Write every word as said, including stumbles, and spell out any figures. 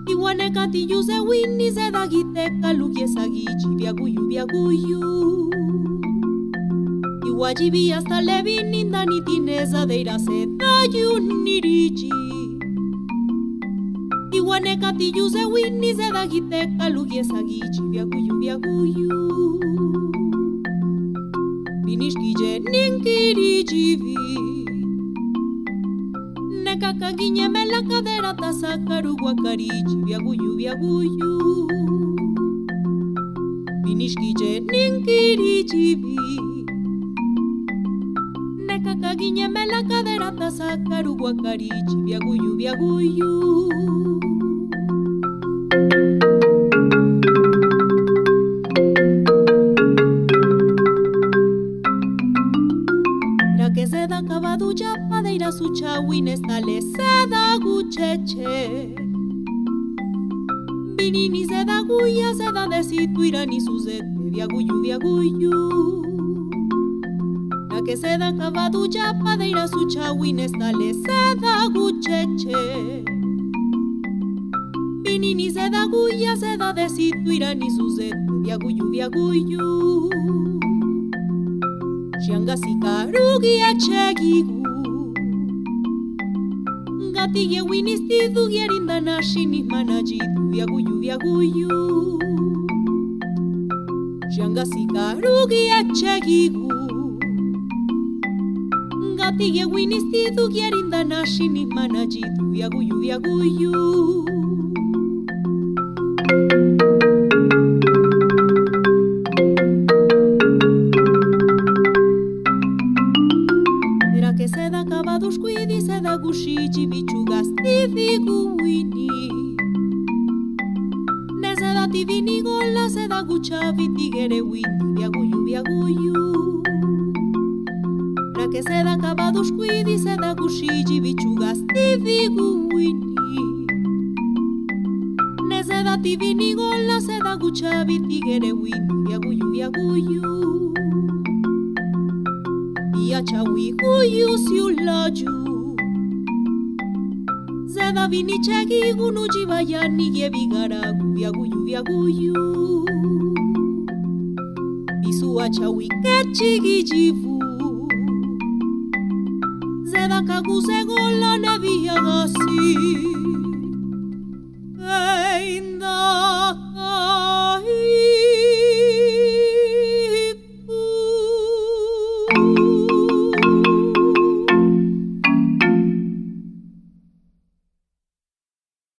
Iwanekati yuze wini zeda giteka lukiesa gichi biaguyu biaguyu. Iwajibi hasta levini ndani tineza deira seda yunirichi. Iwanekati yuze wini zeda giteka lukiesa gichi biaguyu biaguyu. Binishkije ninkirichivi. Nekakangiñe me la cadera tasakaru guacarichi biaguyu biaguyu. Binishkije ninkirichivi. Nekakangiñe me la cadera tasakaru guacarichi biaguyu biaguyu. Que se da acabado ya para ir a su chawin estale se da gucheche. Vinini se da guya se da de situira ni su zete viaguyu viaguyu. La que se da acabado ya para ir a su chawin estale se da gucheche. Vinini se da guya se da de situira ni su zete viaguyu viaguyu. Shanga sikarugi achegigu Ngati ye winistidu yerinda nashini manajidu Viaguyu viaguyu Shanga sikarugi achegigu Ngati ye winistidu yerinda nashini manajidu Viaguyu viaguyu. Que se da acabadus cuidi se da gushichi bichugas tivigu wini. Ne se da tivini gola se da guchavi tigere wini viaguyu viaguyu. Ra que se da acabadus cuidi se da gushichi bichugas tivigu wini. Ne se da tivini gola se da guchavi tigere wini viaguyu viaguyu. Chawi kuyu siulaju Zeda vini chegi gunu jibayani yebigaragu Viaguyu viaguyu. Bisu achawi kechigi jivu Zeda kaguze gola nevia gasi